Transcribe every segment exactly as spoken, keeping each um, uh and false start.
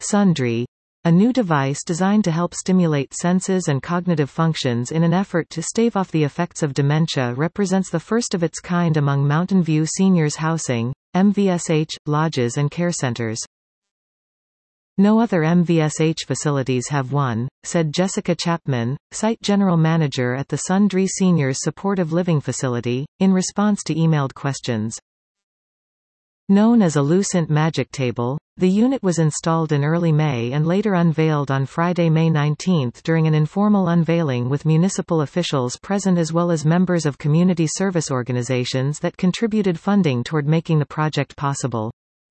Sundry, a new device designed to help stimulate senses and cognitive functions in an effort to stave off the effects of dementia, represents the first of its kind among Mountain View Seniors Housing, M V S H, lodges and care centers. No other M V S H facilities have one, said Jessica Chapman, site general manager at the Sundry Seniors Supportive Living Facility, in response to emailed questions. Known as a Lucent Magic Table, the unit was installed in early May and later unveiled on Friday, May nineteenth during an informal unveiling with municipal officials present as well as members of community service organizations that contributed funding toward making the project possible.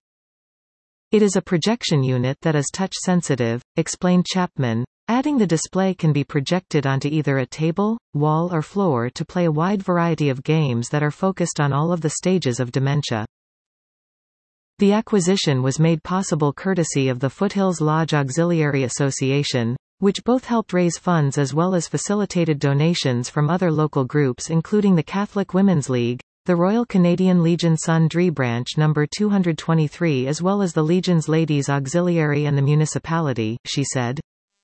It is a projection unit that is touch-sensitive, explained Chapman, adding the display can be projected onto either a table, wall or floor to play a wide variety of games that are focused on all of the stages of dementia. The acquisition was made possible courtesy of the Foothills Lodge Auxiliary Association, which both helped raise funds as well as facilitated donations from other local groups including the Catholic Women's League, the Royal Canadian Legion Sundry Branch number two hundred twenty-three as well as the Legion's Ladies Auxiliary and the municipality, she said.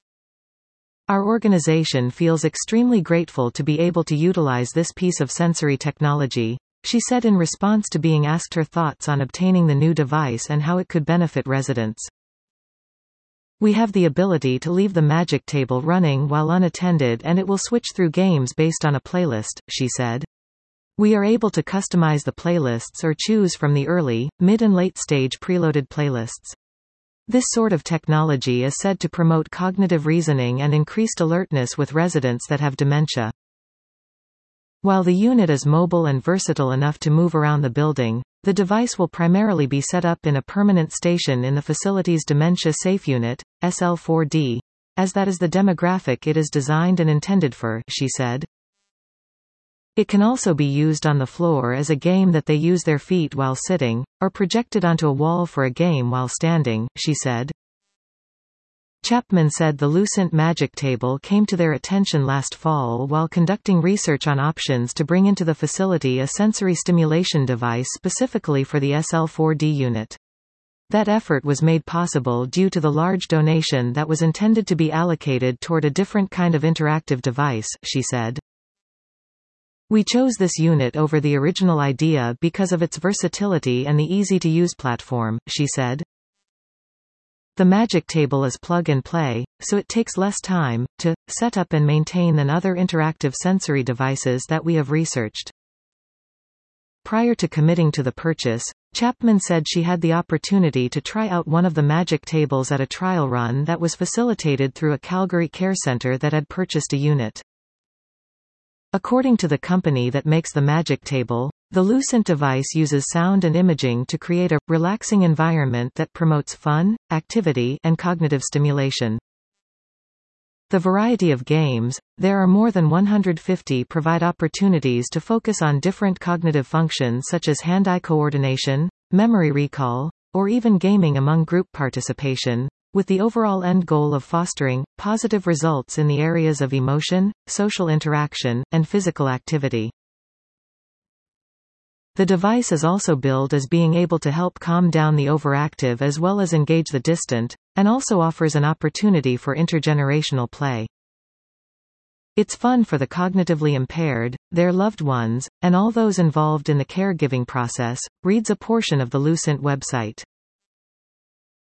Our organization feels extremely grateful to be able to utilize this piece of sensory technology, she said in response to being asked her thoughts on obtaining the new device and how it could benefit residents. We have the ability to leave the Magic Table running while unattended and it will switch through games based on a playlist, she said. We are able to customize the playlists or choose from the early, mid and late stage preloaded playlists. This sort of technology is said to promote cognitive reasoning and increased alertness with residents that have dementia. While the unit is mobile and versatile enough to move around the building, the device will primarily be set up in a permanent station in the facility's Dementia Safe Unit, S L four D, as that is the demographic it is designed and intended for, she said. It can also be used on the floor as a game that they use their feet while sitting, or projected onto a wall for a game while standing, she said. Chapman said the Lucent Magic Table came to their attention last fall while conducting research on options to bring into the facility a sensory stimulation device specifically for the S L four D unit. That effort was made possible due to the large donation that was intended to be allocated toward a different kind of interactive device, she said. We chose this unit over the original idea because of its versatility and the easy-to-use platform, she said. The Magic Table is plug-and-play, so it takes less time to set up and maintain than other interactive sensory devices that we have researched. Prior to committing to the purchase, Chapman said she had the opportunity to try out one of the Magic Tables at a trial run that was facilitated through a Calgary care center that had purchased a unit. According to the company that makes the Magic Table, the Lucent device uses sound and imaging to create a relaxing environment that promotes fun, activity, and cognitive stimulation. The variety of games, there are more than one hundred fifty, provide opportunities to focus on different cognitive functions such as hand-eye coordination, memory recall, or even gaming among group participation, with the overall end goal of fostering positive results in the areas of emotion, social interaction, and physical activity. The device is also billed as being able to help calm down the overactive as well as engage the distant, and also offers an opportunity for intergenerational play. It's fun for the cognitively impaired, their loved ones, and all those involved in the caregiving process, reads a portion of the Lucent website.